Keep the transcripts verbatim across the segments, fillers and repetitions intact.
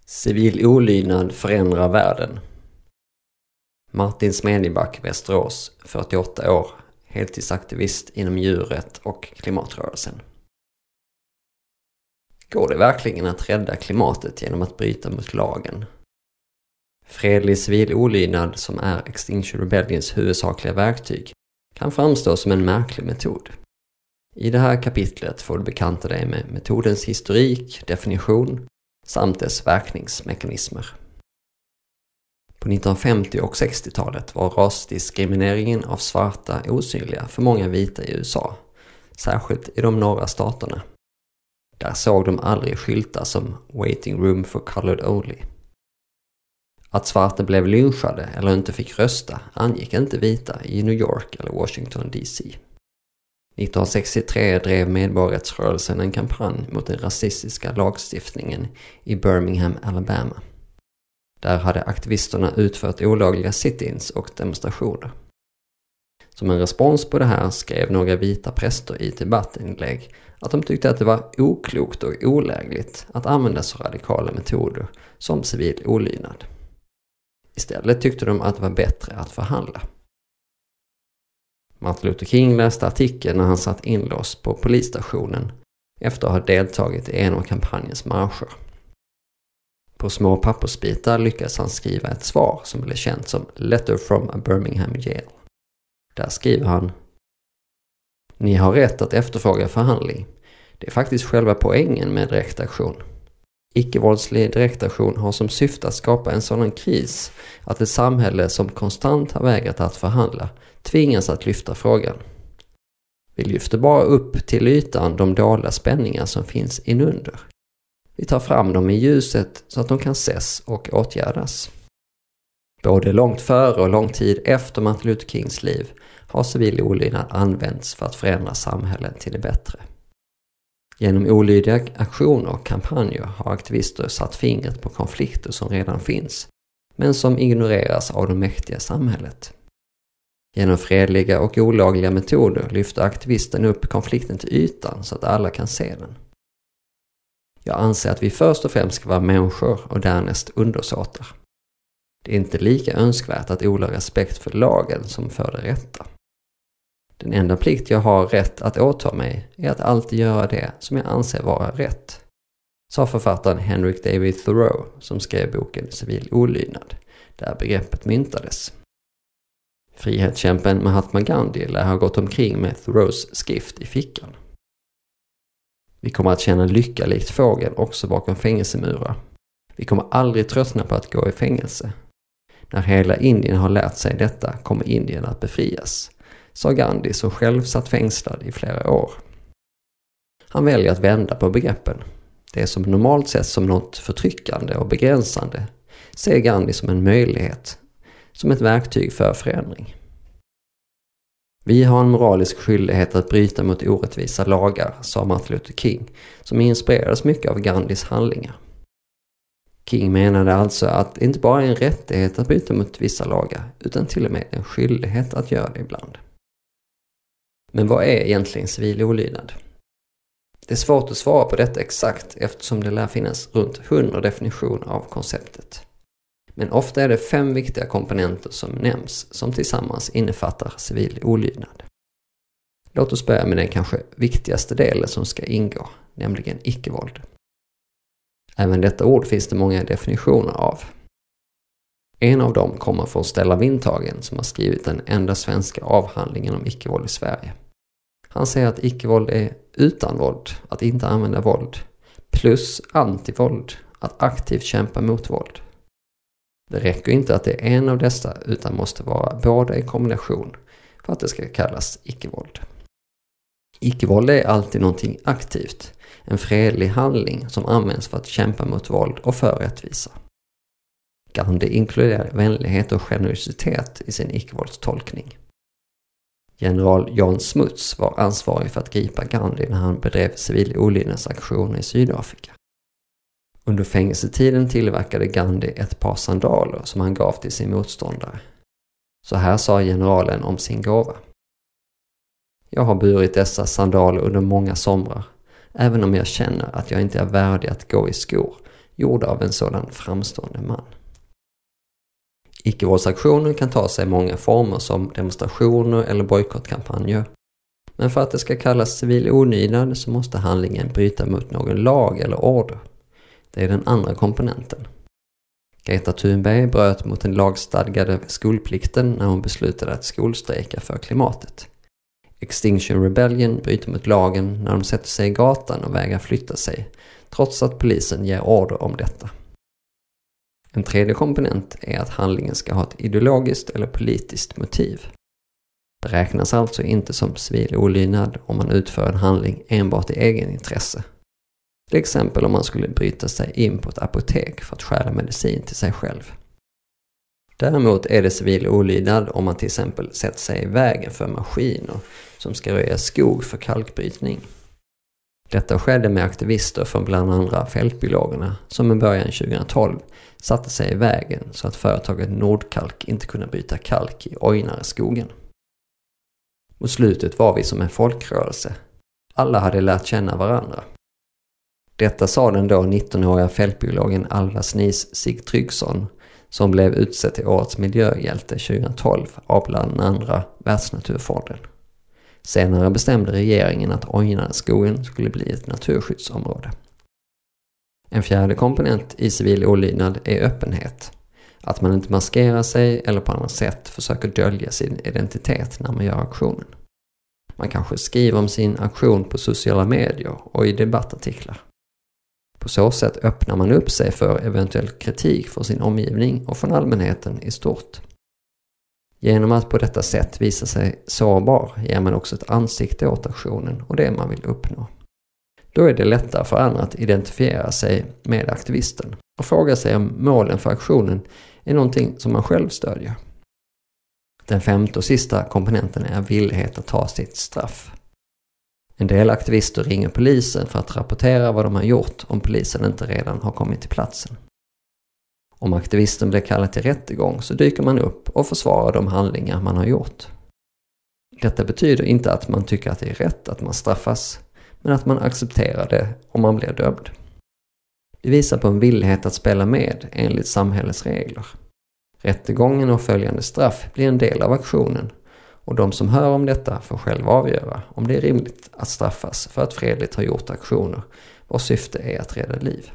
Civil olydnad förändrar världen. Martin Smedjeback, Västerås, fyrtioåtta år, heltidsaktivist inom djurrätt och klimatrörelsen. Går det verkligen att rädda klimatet genom att bryta mot lagen? Fredlig civil olydnad, som är Extinction Rebellions huvudsakliga verktyg, kan framstå som en märklig metod. I det här kapitlet får du bekanta dig med metodens historik, definition samt dess verkningsmekanismer. På nittonhundrafemtio- och sextiotalet var rasdiskrimineringen av svarta osynliga för många vita i U S A, särskilt i de norra staterna. Där såg de aldrig skyltar som waiting room for colored only. Att svarta blev lynchade eller inte fick rösta angick inte vita i New York eller Washington D C. nittonhundrasextiotre drev medborgarrättsrörelsen en kampanj mot den rasistiska lagstiftningen i Birmingham, Alabama. Där hade aktivisterna utfört olagliga sit-ins och demonstrationer. Som en respons på det här skrev några vita präster i ett debattinlägg att de tyckte att det var oklokt och olägligt att använda så radikala metoder som civil olydnad. Istället tyckte de att det var bättre att förhandla. Martin Luther King läste artikeln när han satt inlåst på polisstationen efter att ha deltagit i en av kampanjens marscher. På små pappersbitar lyckades han skriva ett svar som blev känt som Letter from a Birmingham Jail. Där skriver han: Ni har rätt att efterfråga förhandling. Det är faktiskt själva poängen med direktaktion. Icke-våldslig direktaktion har som syfte att skapa en sådan kris att ett samhälle som konstant har vägrat att förhandla tvingas att lyfta frågan. Vi lyfter bara upp till ytan de dolda spänningar som finns inunder. Vi tar fram dem i ljuset så att de kan ses och åtgärdas. Både långt före och lång tid efter Martin Luther Kings liv har civil olydnad använts för att förändra samhället till det bättre. Genom olydiga aktioner och kampanjer har aktivister satt fingret på konflikter som redan finns, men som ignoreras av det mäktiga samhället. Genom fredliga och olagliga metoder lyfter aktivisten upp konflikten till ytan så att alla kan se den. Jag anser att vi först och främst ska vara människor och därnäst undersåtar. Det är inte lika önskvärt att odla respekt för lagen som för det rätta. Den enda plikt jag har rätt att åta mig är att alltid göra det som jag anser vara rätt, sa författaren Henrik David Thoreau som skrev boken Civil olydnad, där begreppet myntades. Frihetskämpen Mahatma Gandhi lär ha gått omkring med Thoreaus skrift i fickan. Vi kommer att känna lycka likt fågeln också bakom fängelsemurar. Vi kommer aldrig tröttna på att gå i fängelse. När hela Indien har lärt sig detta kommer Indien att befrias, sa Gandhi som själv satt fängslad i flera år. Han väljer att vända på begreppen. Det som normalt sett som något förtryckande och begränsande ser Gandhi som en möjlighet, som ett verktyg för förändring. Vi har en moralisk skyldighet att bryta mot orättvisa lagar, sa Martin Luther King, som inspirerades mycket av Gandhis handlingar. King menade alltså att det inte bara är en rättighet att bryta mot vissa lagar, utan till och med en skyldighet att göra det ibland. Men vad är egentligen civil olydnad? Det är svårt att svara på detta exakt eftersom det lär finnas runt hundra definitioner av konceptet. Men ofta är det fem viktiga komponenter som nämns som tillsammans innefattar civil olydnad. Låt oss börja med den kanske viktigaste delen som ska ingå, nämligen icke-våld. Även detta ord finns det många definitioner av. En av dem kommer från Stellan Windhagen som har skrivit den enda svenska avhandlingen om icke-våld i Sverige. Han säger att icke-våld är utan våld, att inte använda våld, plus antivåld, att aktivt kämpa mot våld. Det räcker inte att det är en av dessa utan måste vara båda i kombination för att det ska kallas icke-våld. Icke-våld är alltid någonting aktivt, en fredlig handling som används för att kämpa mot våld och för rättvisa. Gandhi inkluderar vänlighet och generositet i sin icke-våldstolkning. General John Smuts var ansvarig för att gripa Gandhi när han bedrev civil olydnadsaktioner i Sydafrika. Under fängelsetiden tillverkade Gandhi ett par sandaler som han gav till sin motståndare. Så här sa generalen om sin gåva: Jag har burit dessa sandaler under många somrar, även om jag känner att jag inte är värdig att gå i skor. gjorda av en sådan framstående man. Icke-våldsaktioner kan ta sig många former som demonstrationer eller bojkottkampanjer. Men för att det ska kallas civil olydnad så måste handlingen bryta mot någon lag eller order. Det är den andra komponenten. Greta Thunberg bröt mot den lagstadgade skolplikten när hon beslutade att skolstrejka för klimatet. Extinction Rebellion bryter mot lagen när de sätter sig i gatan och vägrar flytta sig, trots att polisen ger order om detta. En tredje komponent är att handlingen ska ha ett ideologiskt eller politiskt motiv. Det räknas alltså inte som civil olydnad om man utför en handling enbart i egen intresse. Till exempel om man skulle bryta sig in på ett apotek för att stjäla medicin till sig själv. Däremot är det civil olydnad om man till exempel sätter sig i vägen för maskiner som ska röja skog för kalkbrytning. Detta skedde med aktivister från bland andra fältbiologerna som i början tjugohundratolv satte sig i vägen så att företaget Nordkalk inte kunde bryta kalk i Ojnare-skogen. Mot slutet var vi som en folkrörelse. Alla hade lärt känna varandra. Detta sa den då nittonåriga fältbiologen Alva Snis Sig Tryggsson som blev utsedd till årets miljöhjälte tjugohundratolv av bland andra Världsnaturfonden. Senare bestämde regeringen att Ojnare-skogen skulle bli ett naturskyddsområde. En fjärde komponent i civil olydnad är öppenhet. Att man inte maskerar sig eller på annat sätt försöker dölja sin identitet när man gör aktionen. Man kanske skriver om sin aktion på sociala medier och i debattartiklar. På så sätt öppnar man upp sig för eventuell kritik från sin omgivning och från allmänheten i stort. Genom att på detta sätt visa sig sårbar ger man också ett ansikte åt aktionen och det man vill uppnå. Då är det lättare för andra att identifiera sig med aktivisten och fråga sig om målen för aktionen är någonting som man själv stödjer. Den femte och sista komponenten är villighet att ta sitt straff. En del aktivister ringer polisen för att rapportera vad de har gjort om polisen inte redan har kommit till platsen. Om aktivisten blir kallad till rättegång så dyker man upp och försvarar de handlingar man har gjort. Detta betyder inte att man tycker att det är rätt att man straffas, men att man accepterar det om man blir dömd. Det visar på en villighet att spela med enligt samhällets regler. Rättegången och följande straff blir en del av aktionen och de som hör om detta får själva avgöra om det är rimligt att straffas för att fredligt ha gjort aktioner vars syfte är att rädda liv.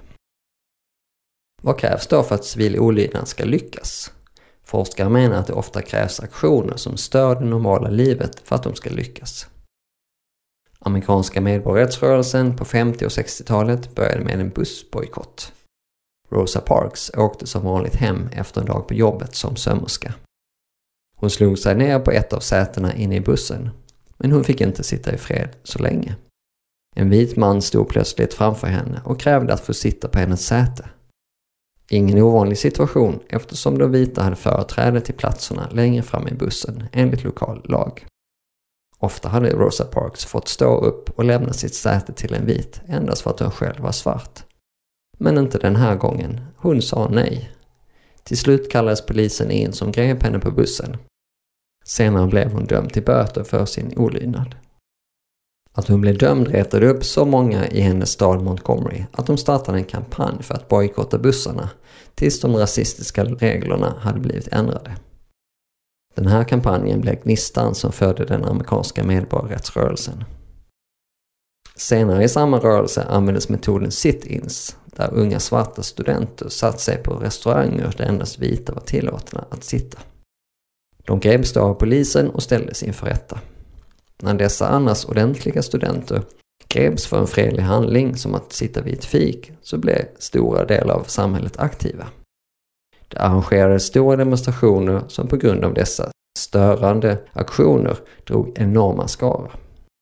Vad krävs då för att civil olydnad ska lyckas? Forskare menar att det ofta krävs aktioner som stör det normala livet för att de ska lyckas. Amerikanska medborgarrättsrörelsen på femtio- och sextiotalet började med en bussbojkott. Rosa Parks åkte som vanligt hem efter en dag på jobbet som sömmerska. Hon slog sig ner på ett av sätena inne i bussen, men hon fick inte sitta i fred så länge. En vit man stod plötsligt framför henne och krävde att få sitta på hennes säte. Ingen ovanlig situation eftersom de vita hade företräde till platserna längre fram i bussen enligt lokal lag. Ofta hade Rosa Parks fått stå upp och lämna sitt säte till en vit endast för att hon själv var svart. Men inte den här gången. Hon sa nej. Till slut kallades polisen in som grep henne på bussen. Senare blev hon dömd till böter för sin olydnad. Att hon blev dömd retade upp så många i hennes stad Montgomery att de startade en kampanj för att bojkotta bussarna tills de rasistiska reglerna hade blivit ändrade. Den här kampanjen blev gnistan som födde den amerikanska medborgarrättsrörelsen. Senare i samma rörelse användes metoden sit-ins, där unga svarta studenter satt sig på restauranger där endast vita var tillåtna att sitta. De greps då av polisen och ställdes inför rätta. När dessa annars ordentliga studenter greps för en fredlig handling som att sitta vid ett fik så blev stora delar av samhället aktiva. Det arrangerades stora demonstrationer som på grund av dessa störande aktioner drog enorma skaror.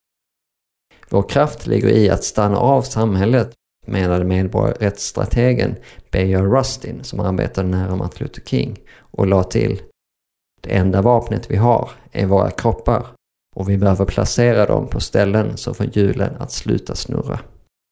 Vår kraft ligger i att stanna av samhället, menade medborgarrättsstrategen B R Rustin som arbetade nära Martin Luther King och la till: det enda vapnet vi har är våra kroppar och vi behöver placera dem på ställen som får hjulen att sluta snurra.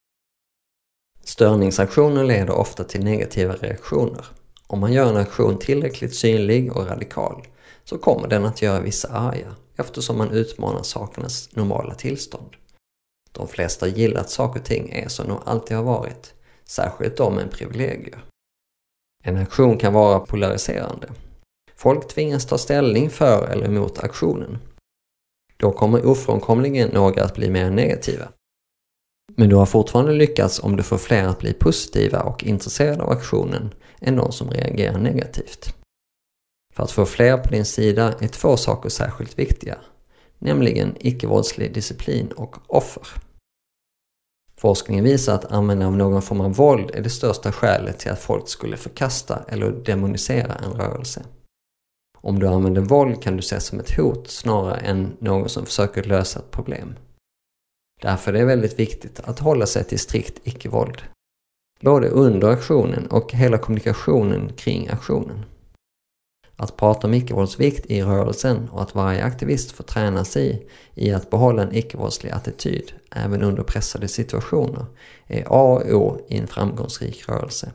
Störningsaktioner leder ofta till negativa reaktioner. Om man gör en aktion tillräckligt synlig och radikal så kommer den att göra vissa arga eftersom man utmanar sakernas normala tillstånd. De flesta gillar att saker och ting är som de alltid har varit, särskilt de med privilegier. En aktion kan vara polariserande. Folk tvingas ta ställning för eller emot aktionen. Då kommer ofrånkomligen några att bli mer negativa. Men du har fortfarande lyckats om du får fler att bli positiva och intresserade av aktionen än de som reagerar negativt. För att få fler på din sida är två saker särskilt viktiga, nämligen icke-våldslig disciplin och offer. Forskningen visar att användning av någon form av våld är det största skälet till att folk skulle förkasta eller demonisera en rörelse. Om du använder våld kan du ses som ett hot snarare än någon som försöker lösa ett problem. Därför är det väldigt viktigt att hålla sig till strikt icke-våld. Både under aktionen och hela kommunikationen kring aktionen. Att prata om icke-våldsvikt i rörelsen och att varje aktivist får träna sig i att behålla en icke-våldslig attityd även under pressade situationer är A och O i en framgångsrik rörelse.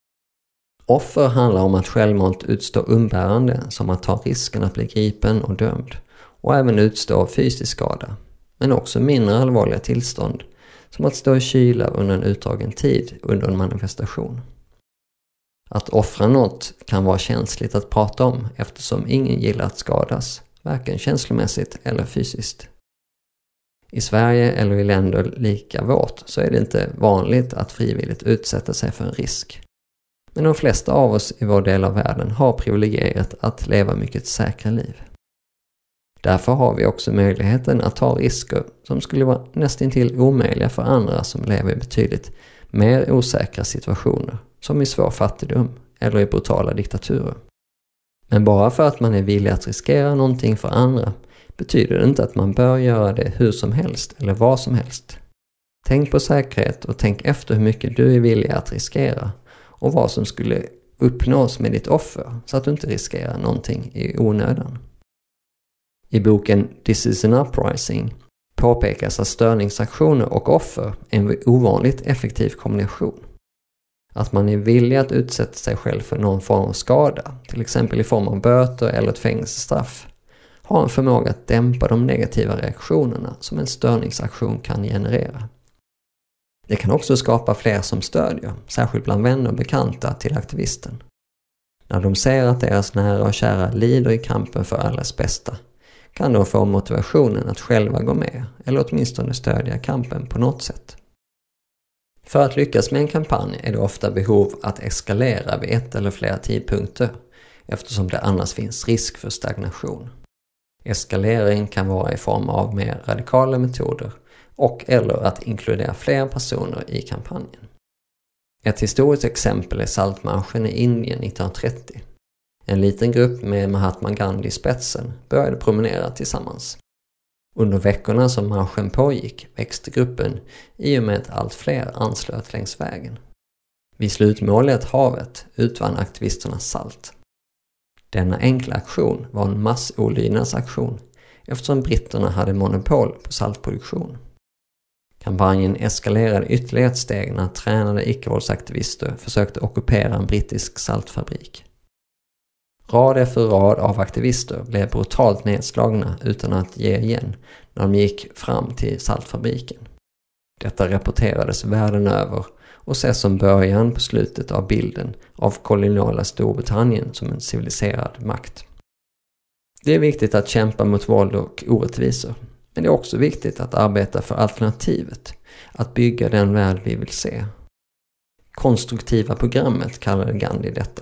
Offer handlar om att självmant utstå umbärande som att ta risken att bli gripen och dömd och även utstå fysisk skada, men också mindre allvarliga tillstånd som att stå i kyla under en utdragen tid under en manifestation. Att offra något kan vara känsligt att prata om eftersom ingen gillar att skadas, varken känslomässigt eller fysiskt. I Sverige eller i länder lika vårt så är det inte vanligt att frivilligt utsätta sig för en risk. Men de flesta av oss i vår del av världen har privilegiet att leva mycket säkra liv. Därför har vi också möjligheten att ta risker som skulle vara nästintill omöjliga för andra som lever i betydligt mer osäkra situationer, som i svår fattigdom eller i brutala diktaturer. Men bara för att man är villig att riskera någonting för andra betyder det inte att man bör göra det hur som helst eller vad som helst. Tänk på säkerhet och tänk efter hur mycket du är villig att riskera och vad som skulle uppnås med ditt offer så att du inte riskerar någonting i onödan. I boken This is an uprising påpekas att störningsaktioner och offer är en ovanligt effektiv kombination. Att man är villig att utsätta sig själv för någon form av skada, till exempel i form av böter eller ett fängelsestraff, har en förmåga att dämpa de negativa reaktionerna som en störningsaktion kan generera. Det kan också skapa fler som stödjer, särskilt bland vänner och bekanta till aktivisten. När de ser att deras nära och kära lider i kampen för allas bästa, kan de få motivationen att själva gå med eller åtminstone stödja kampen på något sätt. För att lyckas med en kampanj är det ofta behov att eskalera vid ett eller flera tidpunkter eftersom det annars finns risk för stagnation. Eskalering kan vara i form av mer radikala metoder och eller att inkludera fler personer i kampanjen. Ett historiskt exempel är Saltmarschen i Indien nittonhundratrettio. En liten grupp med Mahatma Gandhi i spetsen började promenera tillsammans. Under veckorna som marschen pågick växte gruppen i och med att allt fler anslöt längs vägen. Vid slutmålet havet utvann aktivisterna salt. Denna enkla aktion var en massolydnadsaktion eftersom britterna hade monopol på saltproduktion. Kampanjen eskalerade ytterligare ett steg när tränade icke-våldsaktivister försökte ockupera en brittisk saltfabrik. Rad efter rad av aktivister blev brutalt nedslagna utan att ge igen när de gick fram till saltfabriken. Detta rapporterades världen över och ses som början på slutet av bilden av koloniala Storbritannien som en civiliserad makt. Det är viktigt att kämpa mot våld och orättvisor, men det är också viktigt att arbeta för alternativet, att bygga den värld vi vill se. Konstruktiva programmet kallade Gandhi detta.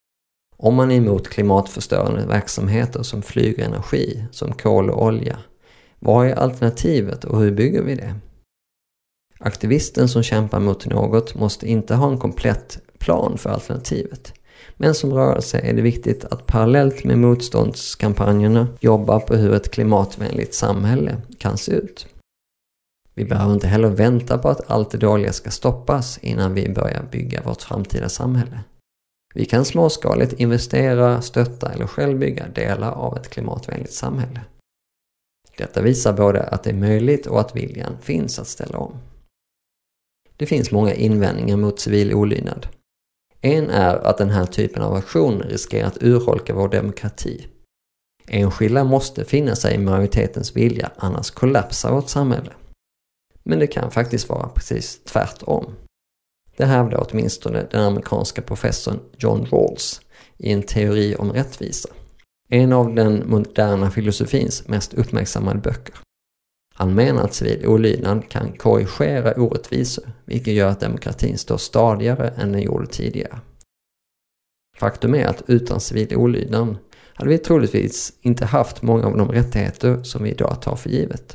Om man är emot klimatförstörande verksamheter som flyg och energi, som kol och olja, vad är alternativet och hur bygger vi det? Aktivisten som kämpar mot något måste inte ha en komplett plan för alternativet. Men som rörelse är det viktigt att parallellt med motståndskampanjerna jobba på hur ett klimatvänligt samhälle kan se ut. Vi behöver inte heller vänta på att allt det dåliga ska stoppas innan vi börjar bygga vårt framtida samhälle. Vi kan småskaligt investera, stötta eller själv bygga delar av ett klimatvänligt samhälle. Detta visar både att det är möjligt och att viljan finns att ställa om. Det finns många invändningar mot civil olydnad. En är att den här typen av aktion riskerar att urholka vår demokrati. Enskilda måste finna sig i majoritetens vilja, annars kollapsar vårt samhälle. Men det kan faktiskt vara precis tvärtom. Det hävdar åtminstone den amerikanska professorn John Rawls i en teori om rättvisa. En av den moderna filosofins mest uppmärksammade böcker. Han menar att civil olydnad kan korrigera orättvisor, vilket gör att demokratin står stadigare än den gjorde tidigare. Faktum är att utan civil olydnad hade vi troligtvis inte haft många av de rättigheter som vi idag tar för givet.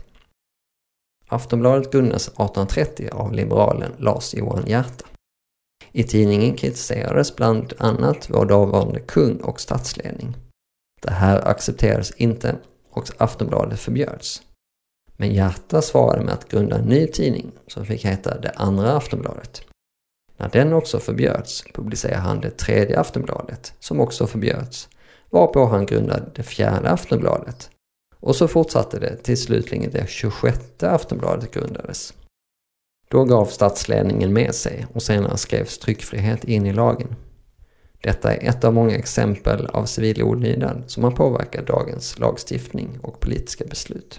Aftonbladet grundades arton trettio av liberalen Lars Johan Hierta. I tidningen kritiserades bland annat vår dåvarande kung och statsledning. Det här accepterades inte och Aftonbladet förbjöds. Men Hierta svarade med att grunda en ny tidning som fick heta Det andra Aftonbladet. När den också förbjöds publicerade han det tredje Aftonbladet som också förbjöds, varpå han grundade det fjärde Aftonbladet. Och så fortsatte det till slutligen det tjugosjätte Aftonbladet grundades. Då gav statsledningen med sig och senare skrevs tryckfrihet in i lagen. Detta är ett av många exempel av civil olydnad som har påverkat dagens lagstiftning och politiska beslut.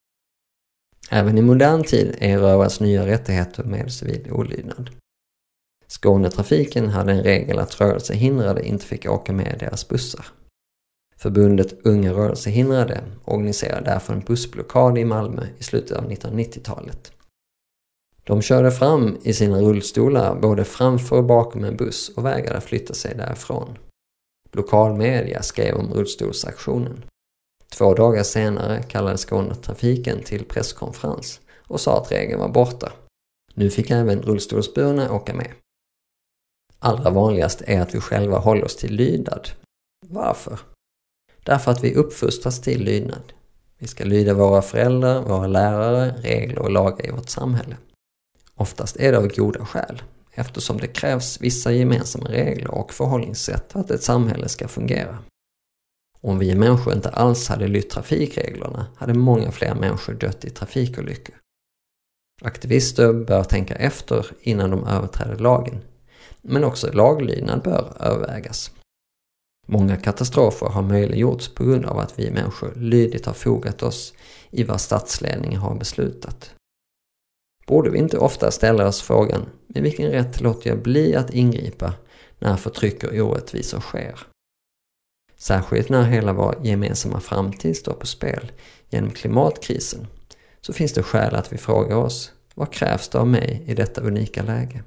Även i modern tid erövras nya rättigheter med civil olydnad. Skånetrafiken hade en regel att rörelsehindrade inte fick åka med deras bussar. Förbundet Unga rörelsehindrade organiserade därför en bussblockad i Malmö i slutet av nittonhundranittiotalet. De körde fram i sina rullstolar både framför och bakom en buss och vägrade flytta sig därifrån. Lokalmedia skrev om rullstolsaktionen. Två dagar senare kallade Skånetrafiken till presskonferens och sa att regeln var borta. Nu fick även rullstolsburna åka med. Allra vanligast är att vi själva håller oss till lydnad. Varför? Därför att vi uppfostras till lydnad. Vi ska lyda våra föräldrar, våra lärare, regler och lagar i vårt samhälle. Oftast är det av goda skäl, eftersom det krävs vissa gemensamma regler och förhållningssätt för att ett samhälle ska fungera. Om vi människor inte alls hade lytt trafikreglerna hade många fler människor dött i trafikolyckor. Aktivister bör tänka efter innan de överträder lagen, men också laglydnad bör övervägas. Många katastrofer har möjliggjorts på grund av att vi människor lydigt har fogat oss i vad statsledningen har beslutat. Borde vi inte ofta ställa oss frågan, med vilken rätt låter jag bli att ingripa när förtryck och orättvisor sker? Särskilt när hela vår gemensamma framtid står på spel genom klimatkrisen, så finns det skäl att vi frågar oss, vad krävs det av mig i detta unika läge?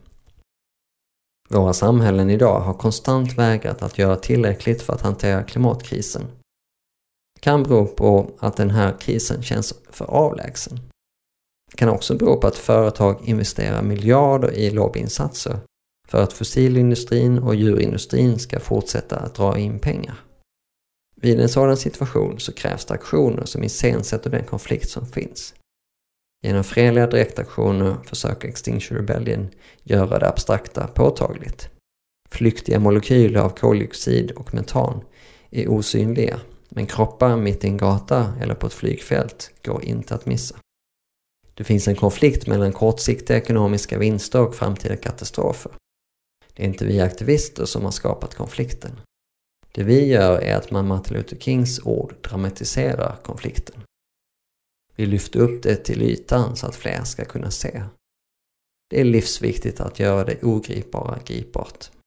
Våra samhällen idag har konstant vägrat att göra tillräckligt för att hantera klimatkrisen. Det kan bero på att den här krisen känns för avlägsen. Det kan också bero på att företag investerar miljarder i lobbyinsatser för att fossilindustrin och djurindustrin ska fortsätta att dra in pengar. Vid en sådan situation så krävs det aktioner som iscensätter den konflikt som finns. Genom fredliga direktaktioner försöker Extinction Rebellion göra det abstrakta påtagligt. Flyktiga molekyler av koldioxid och metan är osynliga, men kroppar mitt i en gata eller på ett flygfält går inte att missa. Det finns en konflikt mellan kortsiktiga ekonomiska vinster och framtida katastrofer. Det är inte vi aktivister som har skapat konflikten. Det vi gör är att man Martin Luther Kings ord dramatiserar konflikten. Vi lyfter upp det till ytan så att fler ska kunna se. Det är livsviktigt att göra det ogripbara gripbart.